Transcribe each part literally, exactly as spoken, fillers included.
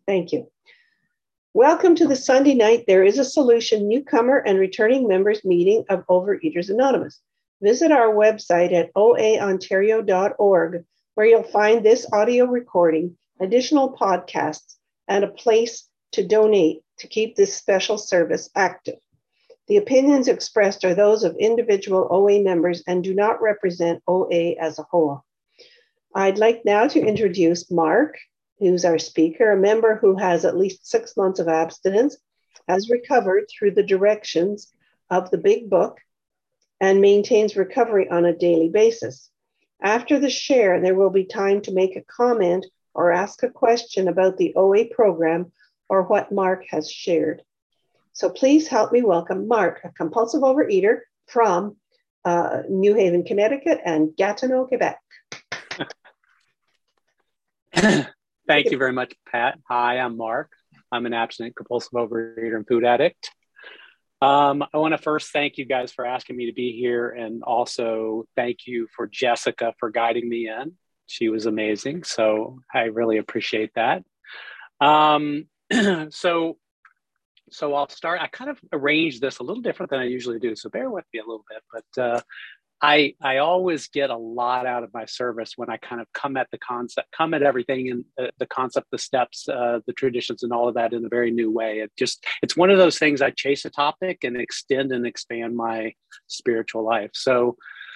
Thank you. Welcome to the Sunday night There is a Solution newcomer and returning members meeting of Overeaters Anonymous. Visit our website at o a ontario dot org, where you'll find this audio recording, additional podcasts, and a place to donate to keep this special service active. The opinions expressed are those of individual O A members and do not represent O A as a whole. I'd like now to introduce Mark, who's our speaker, a member who has at least six months of abstinence, has recovered through the directions of the Big Book, and maintains recovery on a daily basis. After the share, there will be time to make a comment or ask a question about the O A program or what Mark has shared. So please help me welcome Mark, a compulsive overeater from uh, New Haven, Connecticut and Gatineau, Quebec. Thank you very much, Pat. Hi, I'm Mark. I'm an abstinent compulsive overeater and food addict. Um, I want to first thank you guys for asking me to be here, and also thank you for Jessica for guiding me in. She was amazing, so I really appreciate that. Um, so, so I'll start. I kind of arranged this a little different than I usually do, so bear with me a little bit. But uh, I I always get a lot out of my service when I kind of come at the concept, come at everything and the, the concept, the steps, uh, the traditions, and all of that in a very new way. It just it's one of those things. I chase a topic and extend and expand my spiritual life. So,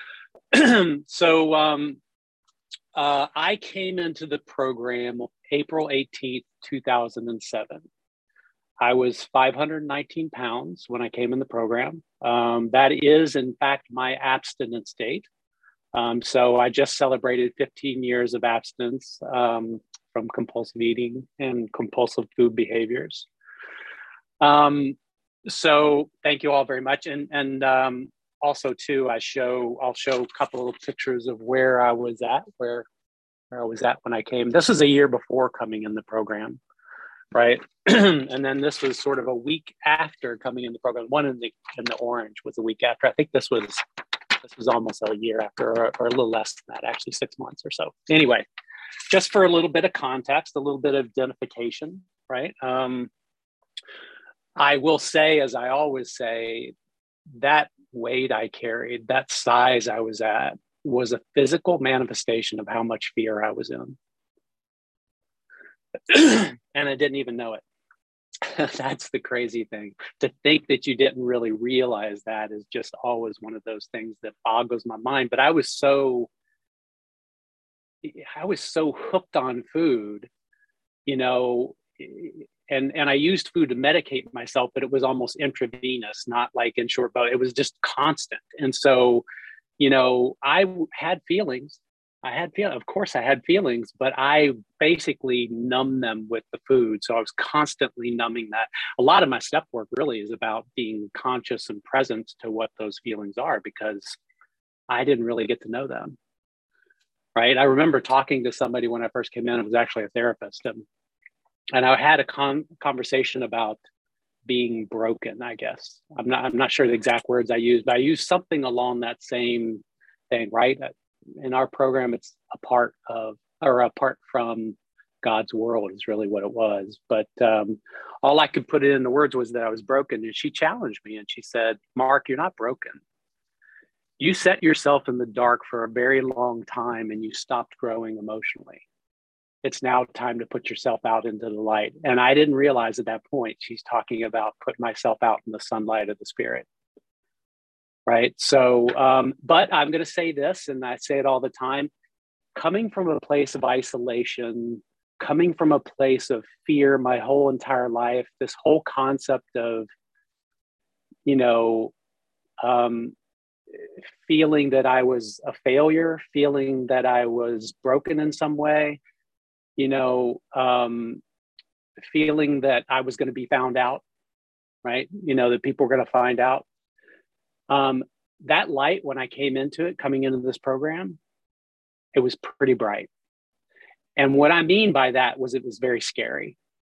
so um, uh, I came into the program April eighteenth, two thousand seven. I was five hundred nineteen pounds when I came in the program. Um, that is, in fact, my abstinence date. Um, so I just celebrated fifteen years of abstinence um, from compulsive eating and compulsive food behaviors. Um, so thank you all very much. And, and um, also, too, I show, I'll show a couple of pictures of where I was at, where, where I was at when I came. This is a year before coming in the program. Right. And then this was sort of a week after coming in the program. One in the in the orange was a week after. I think this was this was almost a year after, or, or a little less than that, actually six months or so. Anyway, just for a little bit of context, a little bit of identification, right? Um, I will say, as I always say, that weight I carried, that size I was at, was a physical manifestation of how much fear I was in. And I didn't even know it. That's the crazy thing. To think that you didn't really realize that is just always one of those things that boggles my mind. But I was so, I was so hooked on food, you know, and, and I used food to medicate myself, but it was almost intravenous, not like in short bout. It was just constant. And so, you know, I had feelings. I had feelings, of course I had feelings, but I basically numbed them with the food. So I was constantly numbing that. A lot of my step work really is about being conscious and present to what those feelings are, because I didn't really get to know them. Right. I remember talking to somebody when I first came in. It was actually a therapist. And, and I had a con- conversation about being broken, I guess. I'm not, I'm not sure the exact words I used, but I used something along that same thing, right? In our program, it's a part of, or apart from God's world is really what it was. But um, all I could put it in the words was that I was broken. And she challenged me and she said, Mark, you're not broken. You set yourself in the dark for a very long time and you stopped growing emotionally. It's now time to put yourself out into the light. And I didn't realize at that point, she's talking about putting myself out in the sunlight of the spirit. Right. So, um, but I'm going to say this, and I say it all the time, coming from a place of isolation, coming from a place of fear my whole entire life, this whole concept of, you know, um, feeling that I was a failure, feeling that I was broken in some way, you know, um, feeling that I was going to be found out, right? You know, that people were going to find out. Um, that light, when I came into it, coming into this program, it was pretty bright. And what I mean by that was it was very scary.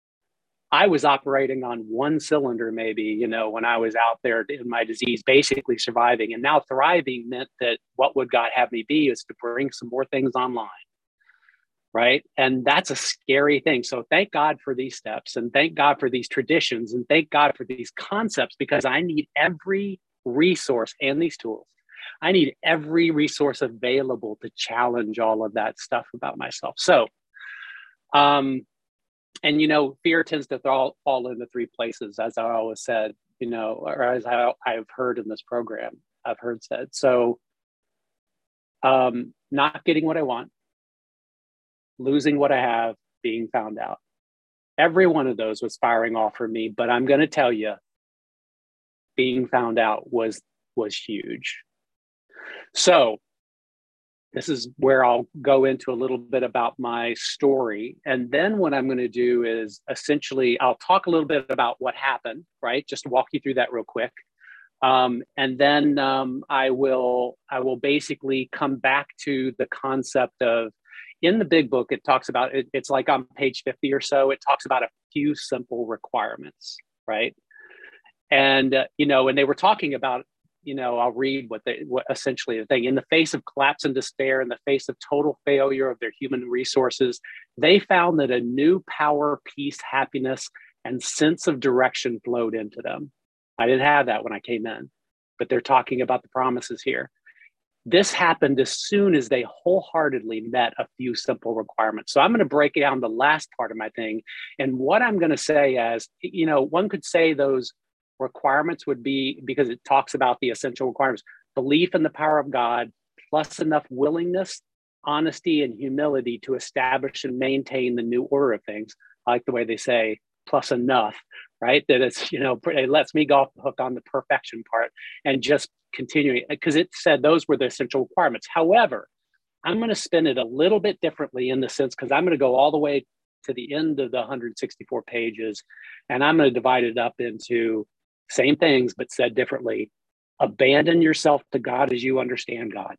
I was operating on one cylinder, maybe, you know, when I was out there in my disease, basically surviving. And now thriving meant that what would God have me be is to bring some more things online, right? And that's a scary thing. So thank God for these steps, and thank God for these traditions, and thank God for these concepts, because I need every resource and these tools. I need every resource available to challenge all of that stuff about myself. So, um, and, you know, fear tends to fall, fall into three places, as I always said, you know, or as I, I've heard in this program, I've heard said. So um, not getting what I want, losing what I have, being found out. Every one of those was firing off for me, but I'm going to tell you, being found out was was huge. So this is where I'll go into a little bit about my story. And then what I'm going to do is essentially, I'll talk a little bit about what happened, right? Just to walk you through that real quick. Um, and then um, I will I will basically come back to the concept of, in the big book, it talks about, it, it's like on page fifty or so, it talks about a few simple requirements, right? And, uh, you know, and they were talking about, you know, I'll read what they, what essentially the thing, in the face of collapse and despair, in the face of total failure of their human resources, they found that a new power, peace, happiness, and sense of direction flowed into them. I didn't have that when I came in, but they're talking about the promises here. This happened as soon as they wholeheartedly met a few simple requirements. So I'm going to break down the last part of my thing. And what I'm going to say as, you know, one could say those requirements would be, because it talks about the essential requirements, belief in the power of God, plus enough willingness, honesty, and humility to establish and maintain the new order of things. I like the way they say plus enough, right? That it's, you know, it lets me go off the hook on the perfection part and just continuing, because it said those were the essential requirements. However, I'm going to spin it a little bit differently in the sense, because I'm going to go all the way to the end of the one hundred sixty-four pages, and I'm going to divide it up into same things, but said differently. Abandon yourself to God as you understand God.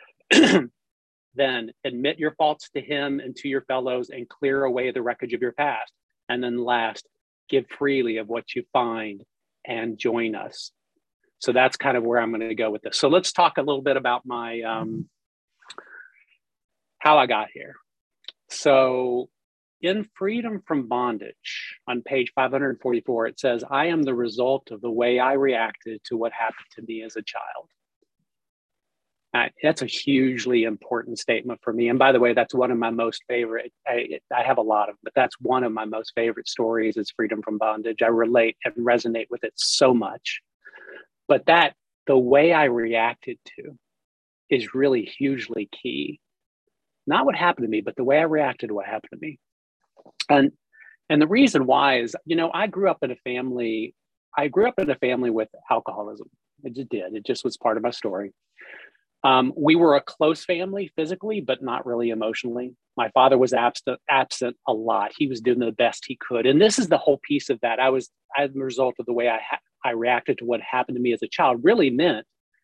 Then admit your faults to him and to your fellows and clear away the wreckage of your past. And then last, give freely of what you find and join us. So that's kind of where I'm going to go with this. So let's talk a little bit about my, um, how I got here. So in Freedom from Bondage, on page five hundred forty-four, it says, I am the result of the way I reacted to what happened to me as a child. Uh, that's a hugely important statement for me. And by the way, that's one of my most favorite, I, I have a lot of, but that's one of my most favorite stories is Freedom from Bondage. I relate and resonate with it so much. But that, the way I reacted to is really hugely key. Not what happened to me, but the way I reacted to what happened to me. And and the reason why is, you know, I grew up in a family, I grew up in a family with alcoholism. It just did. It just was part of my story. Um, we were a close family physically, but not really emotionally. My father was absent, absent a lot. He was doing the best he could. And this is the whole piece of that. I was, as a result of the way I, ha- I reacted to what happened to me as a child, really meant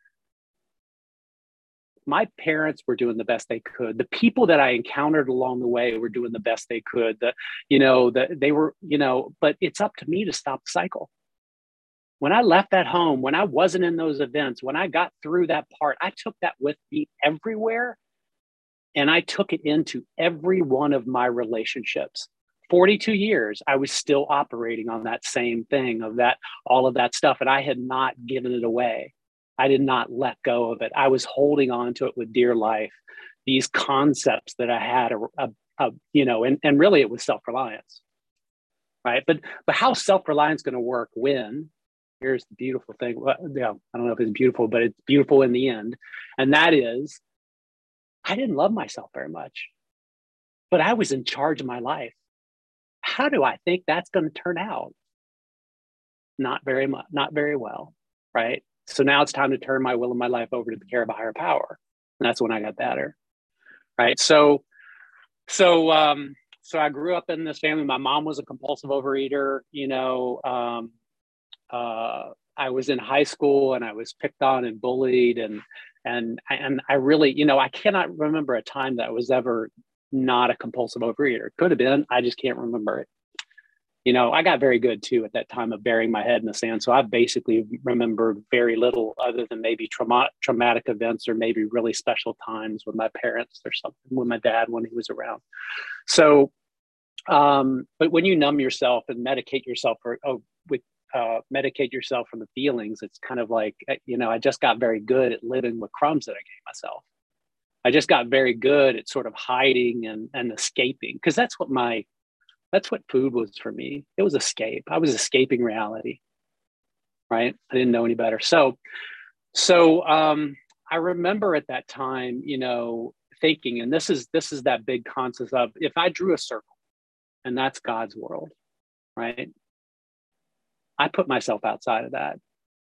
my parents were doing the best they could. The people that I encountered along the way were doing the best they could. The, you know, the, they were, you know, but it's up to me to stop the cycle. When I left that home, when I wasn't in those events, when I got through that part, I took that with me everywhere. And I took it into every one of my relationships. forty-two years, I was still operating on that same thing of that, all of that stuff. And I had not given it away. I did not let go of it. I was holding on to it with dear life. These concepts that I had, a, a, a, you know, and, and really it was self-reliance, right? But but how self-reliance going to work when, here's the beautiful thing. Well, yeah, I don't know if it's beautiful, but it's beautiful in the end. And that is, I didn't love myself very much, but I was in charge of my life. How do I think that's going to turn out? Not very much, not very well, right? So now it's time to turn my will and my life over to the care of a higher power. And that's when I got better, right? So, so, um, so I grew up in this family. My mom was a compulsive overeater. You know, um, uh, I was in high school and I was picked on and bullied, and and and I really, you know, I cannot remember a time that I was ever not a compulsive overeater. Could have been, I just can't remember it. You know, I got very good too at that time of burying my head in the sand. So I basically remember very little other than maybe trauma, traumatic events or maybe really special times with my parents or something, with my dad when he was around. So, um, but when you numb yourself and medicate yourself or oh, with uh, medicate yourself from the feelings, it's kind of like, you know, I just got very good at living with crumbs that I gave myself. I just got very good at sort of hiding and, and escaping, because that's what my That's what food was for me. It was escape. I was escaping reality, right? I didn't know any better. So, so um, I remember at that time, you know, thinking, and this is this is that big concept of, if I drew a circle, and that's God's world, right? I put myself outside of that.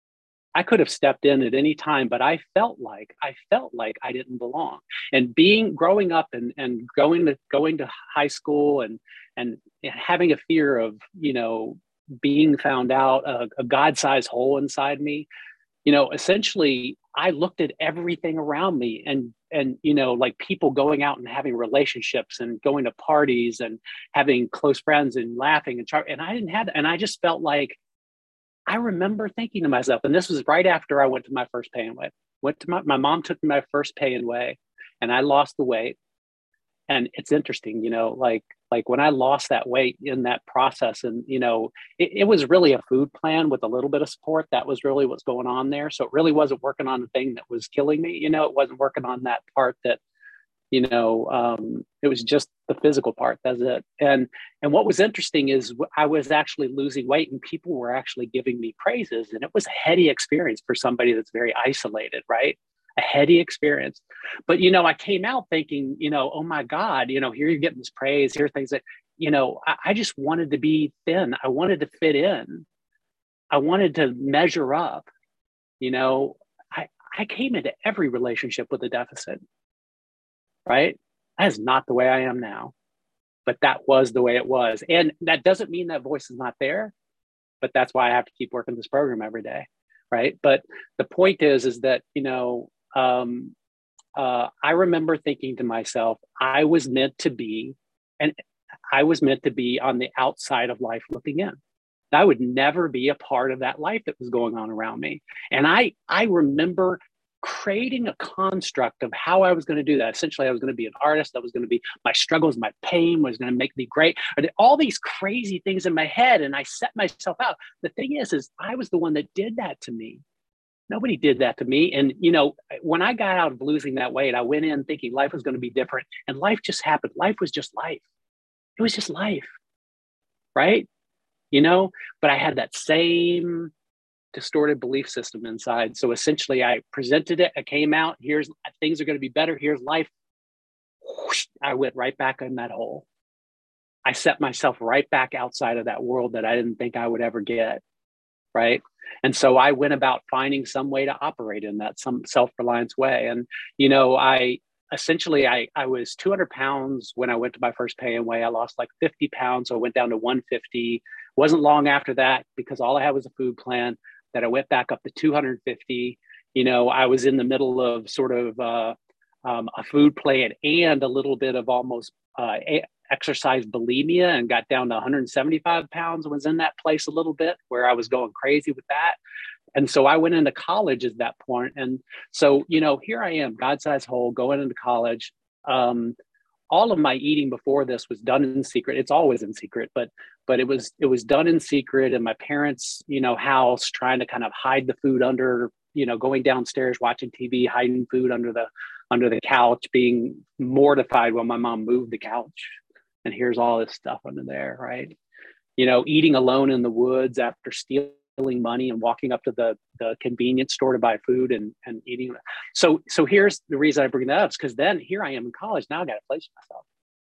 I could have stepped in at any time, but I felt like I felt like I didn't belong. And being growing up and and going to going to high school and and having a fear of, you know, being found out, a, a God-sized hole inside me, you know, essentially I looked at everything around me and and you know, like people going out and having relationships and going to parties and having close friends and laughing and char- and I didn't have that. And I just felt like, I remember thinking to myself, and this was right after I went to my first pay and weigh. Went to my, my mom took me my first pay and weigh, and I lost the weight. And it's interesting, you know, like like when I lost that weight in that process, and you know, it, it was really a food plan with a little bit of support. That was really what's going on there. So it really wasn't working on the thing that was killing me. You know, it wasn't working on that part that, you know, um, it was just the physical part. That's it. And and what was interesting is I was actually losing weight, and people were actually giving me praises, and it was a heady experience for somebody that's very isolated, right? A heady experience. But you know, I came out thinking, you know, oh my God, you know, here you're getting this praise, here are things that, you know, I, I just wanted to be thin. I wanted to fit in. I wanted to measure up. You know, I I came into every relationship with a deficit. Right? That is not the way I am now, but that was the way it was. And that doesn't mean that voice is not there, but that's why I have to keep working this program every day. Right. But the point is, is that, you know, um, uh, I remember thinking to myself, I was meant to be, and I was meant to be on the outside of life looking in. I would never be a part of that life that was going on around me. And I, I remember creating a construct of how I was going to do that. Essentially, I was going to be an artist. That was going to be my struggles, my pain was going to make me great. All these crazy things in my head, and I set myself out. The thing is, is I was the one that did that to me. Nobody did that to me. And, you know, when I got out of losing that weight, I went in thinking life was going to be different, and life just happened. Life was just life. It was just life. Right. You know, but I had that same distorted belief system inside. So essentially I presented it, I came out, here's things are going to be better, here's life. Whoosh, I went right back in that hole. I set myself right back outside of that world that I didn't think I would ever get. Right. And so I went about finding some way to operate in that, some self-reliance way. And, you know, I essentially, I, I was two hundred pounds when I went to my first pay and weigh. I lost like fifty pounds. So I went down to one fifty. Wasn't long after that, because all I had was a food plan, that I went back up to two hundred fifty. You know, I was in the middle of sort of uh, um, a food plan and a little bit of almost uh, a- exercise bulimia, and got down to one hundred seventy-five pounds. Was in that place a little bit where I was going crazy with that. And so I went into college at that point. And so, you know, here I am, God-sized hole, going into college. Um, all of my eating before this was done in secret. It's always in secret, but but it was it was done in secret in my parents', you know, house, trying to kind of hide the food under, you know, going downstairs, watching T V, hiding food under the under the couch, being mortified when my mom moved the couch. And here's all this stuff under there, right? You know, eating alone in the woods after stealing money and walking up to the, the convenience store to buy food and, and eating. So, so here's the reason I bring that up, is because then here I am in college. Now I got to place myself.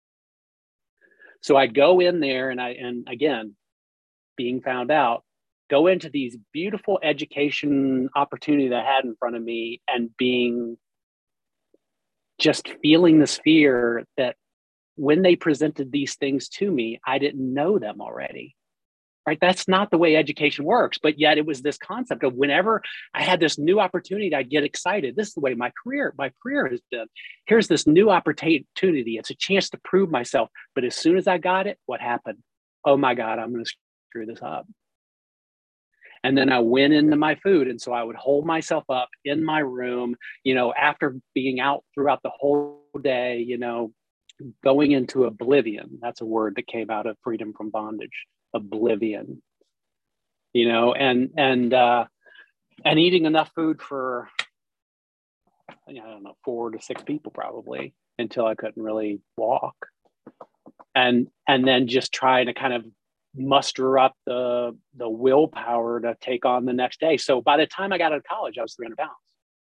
So I'd go in there and I, and again, being found out, go into these beautiful education opportunity that I had in front of me, and being just feeling this fear that when they presented these things to me, I didn't know them already. Right? That's not the way education works. But yet it was this concept of whenever I had this new opportunity, I'd get excited. This is the way my career, my career has been. Here's this new opportunity. It's a chance to prove myself. But as soon as I got it, what happened? Oh my God, I'm going to screw this up. And then I went into my food. And so I would hold myself up in my room, you know, after being out throughout the whole day, you know, going into oblivion. That's a word that came out of Freedom from Bondage, oblivion, you know, and, and, uh, and eating enough food for, you know, I don't know, four to six people probably, until I couldn't really walk. And, and then just trying to kind of muster up the the willpower to take on the next day. So by the time I got out of college, I was three hundred pounds.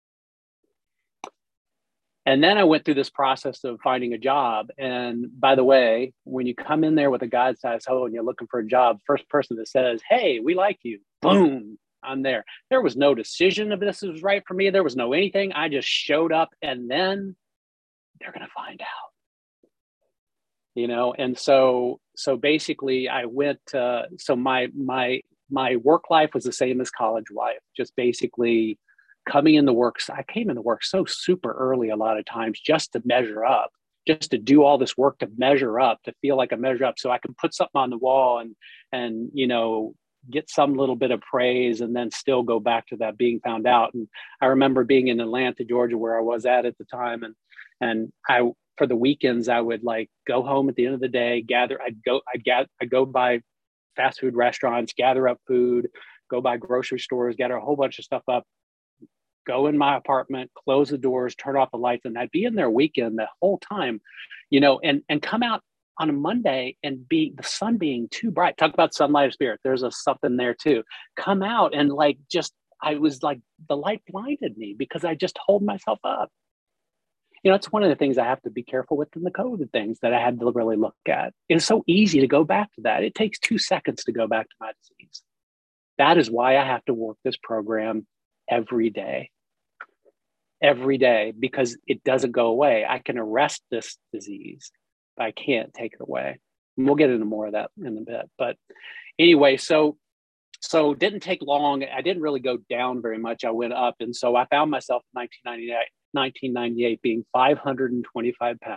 And then I went through this process of finding a job. And by the way, when you come in there with a God-sized hole and you're looking for a job, first person that says, "Hey, we like you," boom, I'm there. There was no decision if this was right for me. There was no anything. I just showed up, and then they're going to find out. You know, and so so basically I went uh, so my my my work life was the same as college life, just basically coming into work. I came into work so super early a lot of times just to measure up, just to do all this work to measure up, to feel like I measure up so I can put something on the wall and and you know get some little bit of praise, and then still go back to that being found out. And I remember being in Atlanta, Georgia, where I was at at the time, and and I for the weekends, I would like go home at the end of the day, gather, I'd go, I'd, gather, I'd go by fast food restaurants, gather up food, go by grocery stores, gather a whole bunch of stuff up, go in my apartment, close the doors, turn off the lights. And I'd be in there weekend the whole time, you know, and, and come out on a Monday and be the sun being too bright. Talk about sunlight of spirit. There's a something there too. Come out and like, just, I was like, the light blinded me because I just hold myself up. You know, it's one of the things I have to be careful with in the COVID things that I had to really look at. It's so easy to go back to that. It takes two seconds to go back to my disease. That is why I have to work this program every day, every day, because it doesn't go away. I can arrest this disease, but I can't take it away. And we'll get into more of that in a bit. But anyway, so so it didn't take long. I didn't really go down very much. I went up. And so I found myself in nineteen ninety-eight being five hundred twenty-five pounds.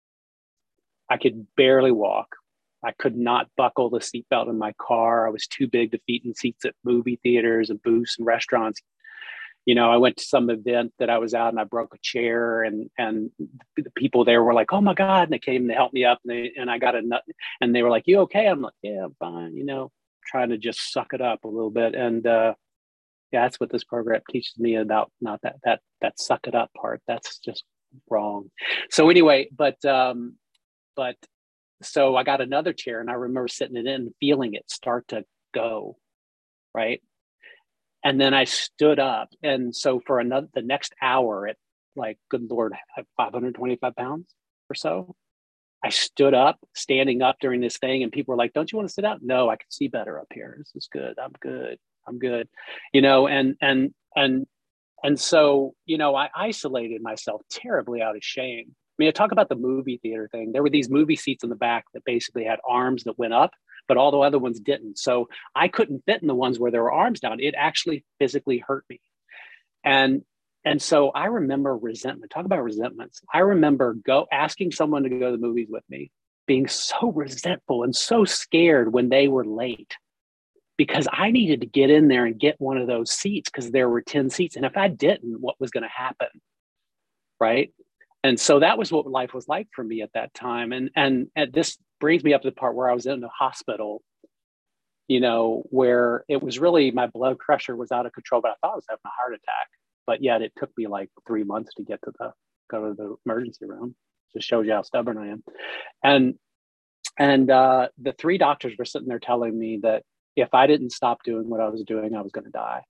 I could barely walk. I could not buckle the seatbelt in my car. I was too big to fit in seats at movie theaters and booths and restaurants. You know, I went to some event that I was out and I broke a chair, and and the people there were like, "Oh my God." And they came to help me up, and they, and I got a nut, and they were like, "You okay?" I'm like, "Yeah, I'm fine." You know, trying to just suck it up a little bit. And, uh, yeah, that's what this program teaches me about, not that, that, that suck it up part. That's just wrong. So anyway, but, um, but so I got another chair, and I remember sitting it in and feeling it start to go, right? And then I stood up. And so for another, the next hour at like, good Lord, five hundred twenty-five pounds or so, I stood up, standing up during this thing, and people were like, "Don't you want to sit up?" "No, I can see better up here. This is good. I'm good. I'm good." You know, and, and, and, and so, you know, I isolated myself terribly out of shame. I mean, I talk about the movie theater thing. There were these movie seats in the back that basically had arms that went up, but all the other ones didn't. So I couldn't fit in the ones where there were arms down. It actually physically hurt me. And, and so I remember resentment. Talk about resentments. I remember go asking someone to go to the movies with me, being so resentful and so scared when they were late, because I needed to get in there and get one of those seats because there were ten seats. And if I didn't, what was going to happen? Right. And so that was what life was like for me at that time. And, and, and this brings me up to the part where I was in the hospital, you know, where it was really, my blood pressure was out of control, but I thought I was having a heart attack. But yet it took me like three months to get to the, go to the emergency room. Just shows you how stubborn I am. And, and uh, the three doctors were sitting there telling me that if I didn't stop doing what I was doing, I was going to die.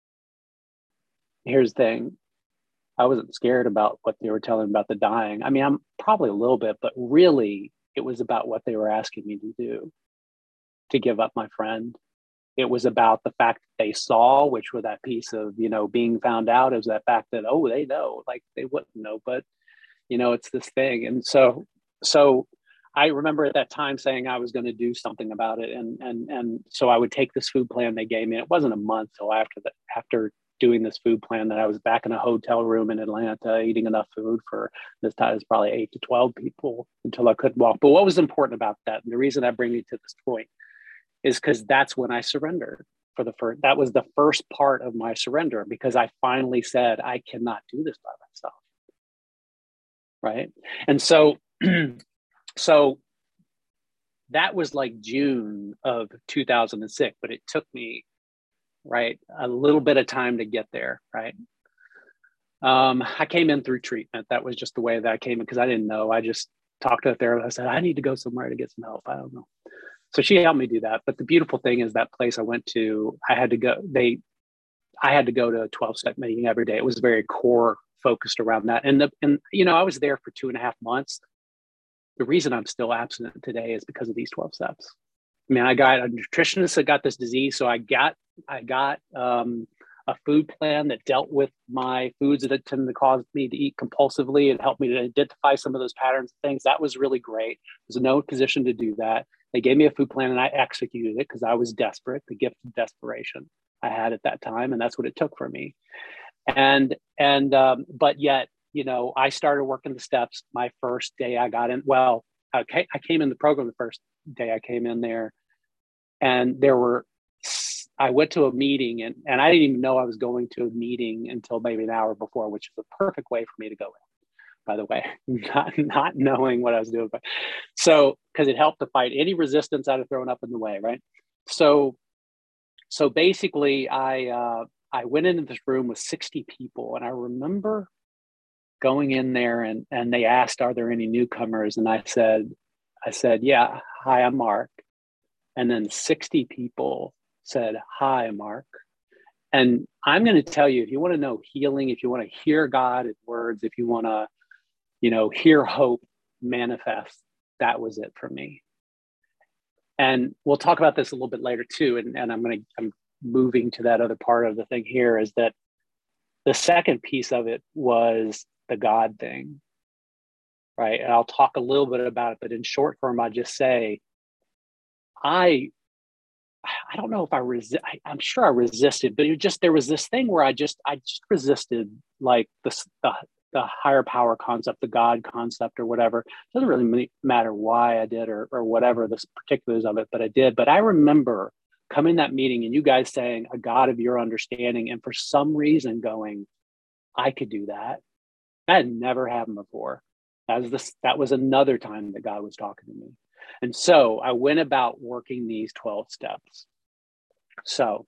Here's the thing. I wasn't scared about what they were telling me about the dying. I mean, I'm probably a little bit, but really it was about what they were asking me to do, to give up my friend. It was about the fact that they saw, which was that piece of, you know, being found out, is that fact that, oh, they know, like they wouldn't know, but, you know, it's this thing. And so, so I remember at that time saying I was going to do something about it. And, and, and so I would take this food plan they gave me. It wasn't a month till after that, after doing this food plan, that I was back in a hotel room in Atlanta, eating enough food for this time. It was probably eight to twelve people until I couldn't walk. But what was important about that, and the reason I bring you to this point, is because that's when I surrendered for the first, that was the first part of my surrender, because I finally said, I cannot do this by myself. Right. And so, so that was like June of two thousand six, but it took me, right, a little bit of time to get there. Right. Um, I came in through treatment. That was just the way that I came in, because I didn't know. I just talked to a therapist. I said, I need to go somewhere to get some help. I don't know. So she helped me do that. But the beautiful thing is that place I went to, I had to go, they, I had to go to a twelve step meeting every day. It was very core focused around that. And the, and, you know, I was there for two and a half months. The reason I'm still abstinent today is because of these twelve steps. I mean, I got a nutritionist that got this disease. So I got, I got um, a food plan that dealt with my foods that tend to cause me to eat compulsively and helped me to identify some of those patterns and things. That was really great. I was in no position to do that. They gave me a food plan and I executed it because I was desperate, the gift of desperation I had at that time. And that's what it took for me. And, and, um, but yet, you know, I started working the steps my first day I got in. Well, okay, I came in the program the first day I came in there, and there were, I went to a meeting, and, and I didn't even know I was going to a meeting until maybe an hour before, which is a perfect way for me to go in, by the way, not, not knowing what I was doing. But so, because it helped to fight any resistance I'd have thrown up in the way, right? So, so basically I, uh, I went into this room with sixty people, and I remember going in there and, and they asked, are there any newcomers? And I said, I said, yeah, hi, I'm Mark. And then sixty people said, hi, Mark. And I'm going to tell you, if you want to know healing, if you want to hear God in words, if you want to, you know, hear hope manifest, that was it for me. And we'll talk about this a little bit later too. And, and I'm going to, I'm moving to that other part of the thing here, is that the second piece of it was the God thing, right? And I'll talk a little bit about it, but in short form, I'll just say, I, I don't know if I resist, I'm sure I resisted, but it just, there was this thing where I just, I just resisted like the, the, the higher power concept, the God concept or whatever. It doesn't really matter why I did or, or whatever the particulars of it, but I did. But I remember coming to that meeting and you guys saying a God of your understanding. And for some reason going, I could do that. That had never happened before. That was this, that was another time that God was talking to me. And so I went about working these twelve steps. So,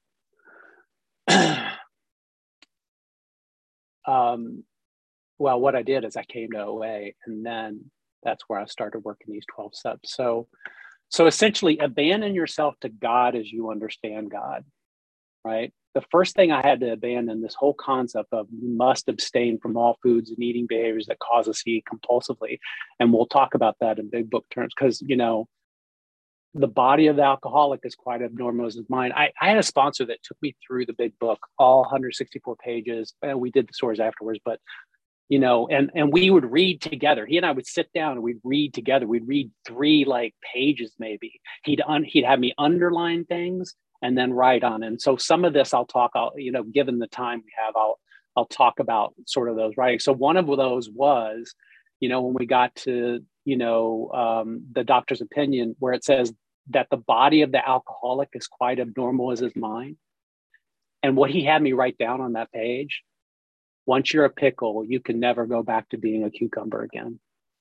um, well, what I did is I came to O A, and then that's where I started working these twelve steps. So, so essentially abandon yourself to God as you understand God, right? The first thing I had to abandon this whole concept of you must abstain from all foods and eating behaviors that cause us to eat compulsively. And we'll talk about that in big book terms, because, you know, the body of the alcoholic is quite abnormal as mine. I, I had a sponsor that took me through the big book, all one hundred sixty-four pages. And we did the stories afterwards, but, you know, and, and we would read together. He and I would sit down and we'd read together. We'd read three like pages, maybe. He'd, un, he'd have me underline things and then write on. And so some of this I'll talk, I'll, you know, given the time we have, I'll, I'll talk about sort of those writings. So one of those was, you know, when we got to, you know, um, the doctor's opinion, where it says that the body of the alcoholic is quite abnormal as his mind. And what he had me write down on that page, once you're a pickle, you can never go back to being a cucumber again.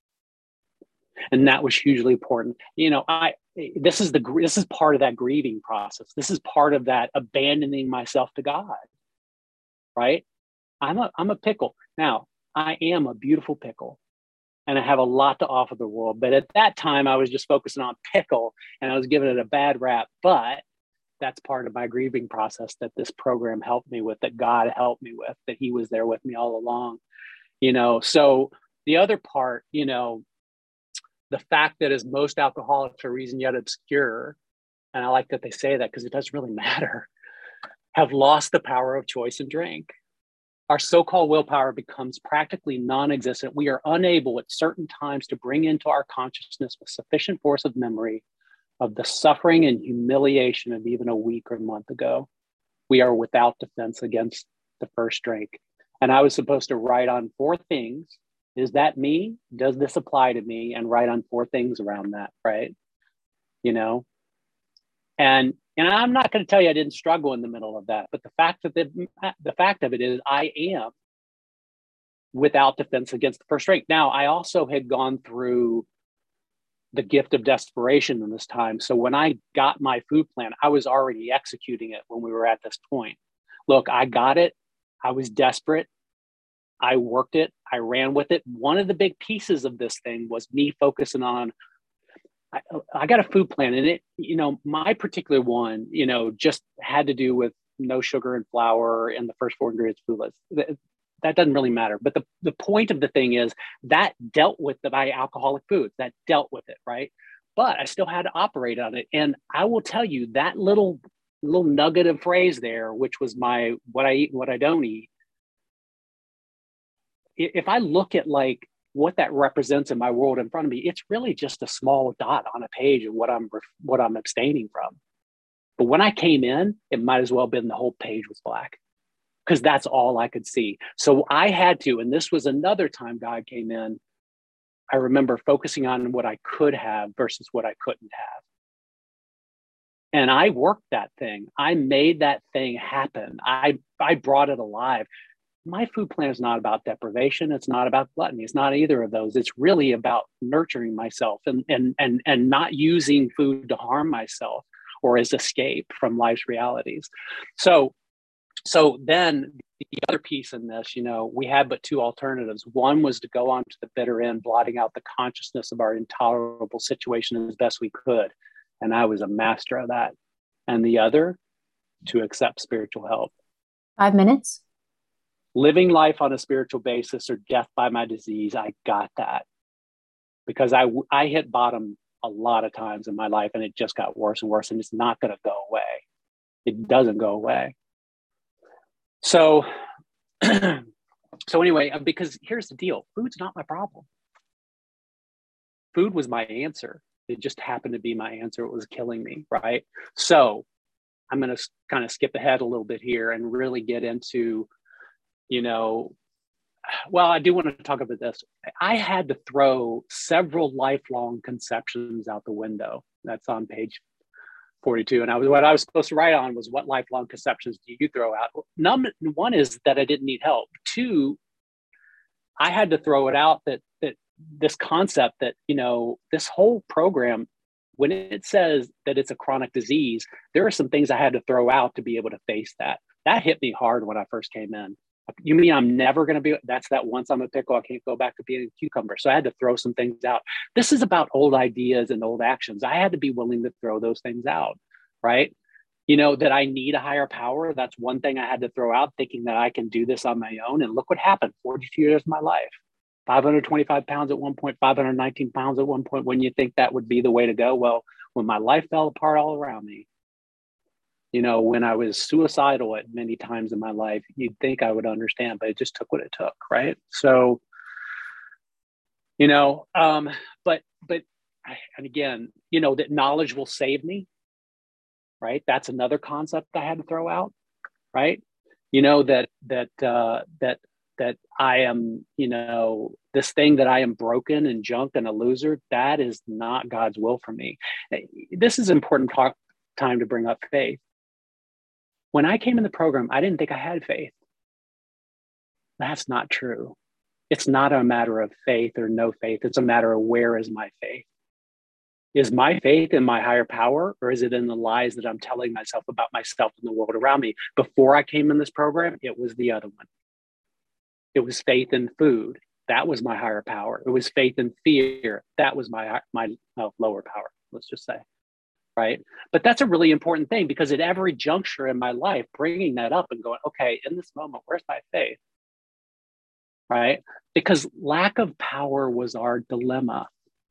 And that was hugely important. You know, I, this is the, this is part of that grieving process. This is part of that abandoning myself to God, right? I'm a, I'm a pickle. Now, I am a beautiful pickle and I have a lot to offer the world. But at that time I was just focusing on pickle and I was giving it a bad rap, but that's part of my grieving process that this program helped me with, that God helped me with, that he was there with me all along, you know? So the other part, you know, the fact that as most alcoholics are reason yet obscure, and I like that they say that because it doesn't really matter, have lost the power of choice and drink. Our so-called willpower becomes practically non-existent. We are unable at certain times to bring into our consciousness with sufficient force of memory of the suffering and humiliation of even a week or month ago. We are without defense against the first drink. And I was supposed to write on four things. Is that me? Does this apply to me? And write on four things around that, right? You know? And and I'm not going to tell you I didn't struggle in the middle of that, but the fact that the, the fact of it is I am without defense against the first rank. Now, I also had gone through the gift of desperation in this time. So when I got my food plan, I was already executing it when we were at this point. Look, I got it. I was desperate. I worked it. I ran with it. One of the big pieces of this thing was me focusing on, I, I got a food plan, and it, you know, my particular one, you know, just had to do with no sugar and flour and the first four ingredients food list. That, that doesn't really matter. But the, the point of the thing is that dealt with the my alcoholic foods, that dealt with it, right? But I still had to operate on it. And I will tell you that little little nugget of phrase there, which was my what I eat and what I don't eat. If I look at like what that represents in my world in front of me, it's really just a small dot on a page of what I'm what I'm abstaining from. But when I came in, it might as well have been the whole page was black, because that's all I could see. So I had to, and this was another time God came in, I remember focusing on what I could have versus what I couldn't have. And I worked that thing. I made that thing happen. I, I brought it alive. My food plan is not about deprivation. It's not about gluttony. It's not either of those. It's really about nurturing myself and, and, and, and not using food to harm myself or as escape from life's realities. So, so then the other piece in this, you know, we had but two alternatives. One was to go on to the bitter end, blotting out the consciousness of our intolerable situation as best we could. And I was a master of that. And the other, to accept spiritual help. Five minutes. Living life on a spiritual basis or death by my disease, I got that. Because I, I hit bottom a lot of times in my life, and it just got worse and worse, and it's not going to go away. It doesn't go away. So, so anyway, because here's the deal. Food's not my problem. Food was my answer. It just happened to be my answer. It was killing me, right? So I'm going to kind of skip ahead a little bit here and really get into, you know, well, I do want to talk about this. I had to throw several lifelong conceptions out the window. That's on page forty-two. And I was what I was supposed to write on was, what lifelong conceptions do you throw out? Number one is that I didn't need help. Two, I had to throw it out that that this concept that, you know, this whole program, when it says that it's a chronic disease, there are some things I had to throw out to be able to face that. That hit me hard when I first came in. You mean I'm never going to be, that's that once I'm a pickle, I can't go back to being a cucumber. So I had to throw some things out. This is about old ideas and old actions. I had to be willing to throw those things out, right? You know, that I need a higher power. That's one thing I had to throw out, thinking that I can do this on my own. And look what happened, forty-two years of my life, five hundred twenty-five pounds at one point, five hundred nineteen pounds at one point. When you think that would be the way to go, well, when my life fell apart all around me, you know, when I was suicidal at many times in my life, you'd think I would understand, but it just took what it took, right? So, you know, um, but, but, and again, you know, that knowledge will save me, right? That's another concept I had to throw out, right? You know, that, that, uh, that, that I am, you know, this thing that I am broken and junk and a loser, that is not God's will for me. This is important talk, time to bring up faith. When I came in the program, I didn't think I had faith. That's not true. It's not a matter of faith or no faith. It's a matter of, where is my faith? Is my faith in my higher power, or is it in the lies that I'm telling myself about myself and the world around me? Before I came in this program, it was the other one. It was faith in food. That was my higher power. It was faith in fear. That was my, my oh, lower power, let's just say. Right. But that's a really important thing, because at every juncture in my life, bringing that up and going, okay, in this moment, where's my faith? Right. Because lack of power was our dilemma.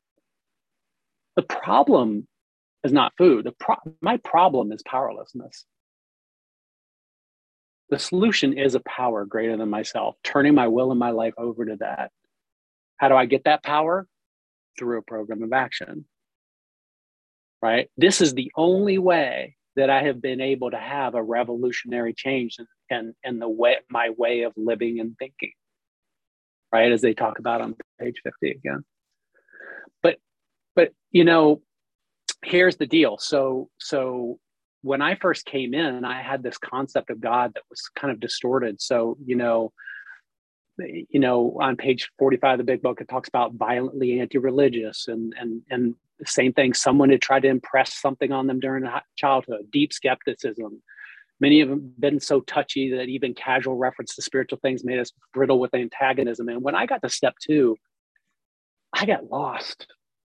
The problem is not food. The pro- my problem is powerlessness. The solution is a power greater than myself, turning my will and my life over to that. How do I get that power? Through a program of action. Right? This is the only way that I have been able to have a revolutionary change in, in, in the way, my way of living and thinking, right? As they talk about on page fifty again. But, but, you know, here's the deal. So, so when I first came in, I had this concept of God that was kind of distorted. So, you know, you know, on page forty-five of the big book, it talks about violently anti-religious and, and, and the same thing. Someone had tried to impress something on them during childhood, deep skepticism. Many of them been so touchy that even casual reference to spiritual things made us brittle with antagonism. And when I got to step two, I got lost.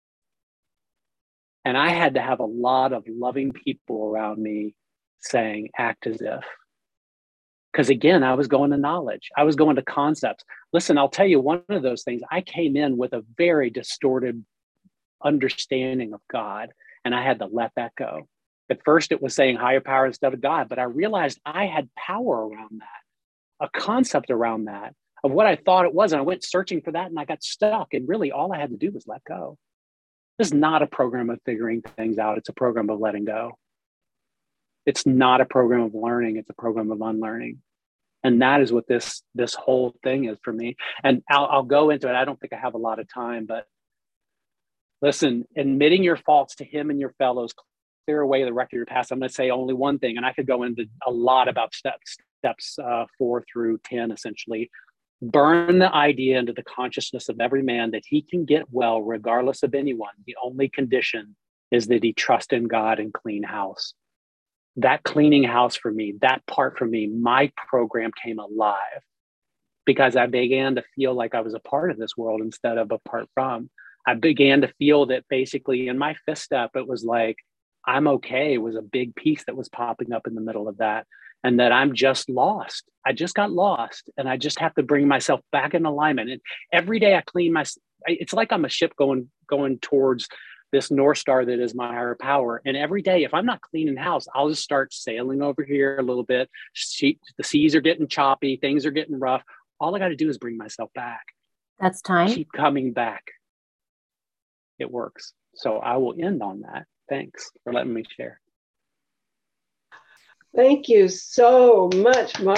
And I had to have a lot of loving people around me saying, act as if. Because again, I was going to knowledge. I was going to concepts. Listen, I'll tell you one of those things. I came in with a very distorted understanding of God, and I had to let that go. At first, it was saying higher power instead of God, but I realized I had power around that, a concept around that of what I thought it was. And I went searching for that and I got stuck. And really, all I had to do was let go. This is not a program of figuring things out. It's a program of letting go. It's not a program of learning. It's a program of unlearning. And that is what this, this whole thing is for me. And I'll, I'll go into it. I don't think I have a lot of time, but listen, admitting your faults to him and your fellows, clear away the record of your past. I'm going to say only one thing, and I could go into a lot about steps, steps uh, four through ten, essentially. Burn the idea into the consciousness of every man that he can get well regardless of anyone. The only condition is that he trust in God and clean house. That cleaning house for me, that part for me, my program came alive because I began to feel like I was a part of this world instead of apart from. I began to feel that basically in my fifth step, it was like, I'm okay was a big piece that was popping up in the middle of that. And that I'm just lost. I just got lost and I just have to bring myself back in alignment. And every day I clean my, it's like I'm a ship going, going towards this North Star that is my higher power. And every day, if I'm not cleaning house, I'll just start sailing over here a little bit. She, the seas are getting choppy. Things are getting rough. All I got to do is bring myself back. That's time. Keep coming back. It works. So I will end on that. Thanks for letting me share. Thank you so much, Mike.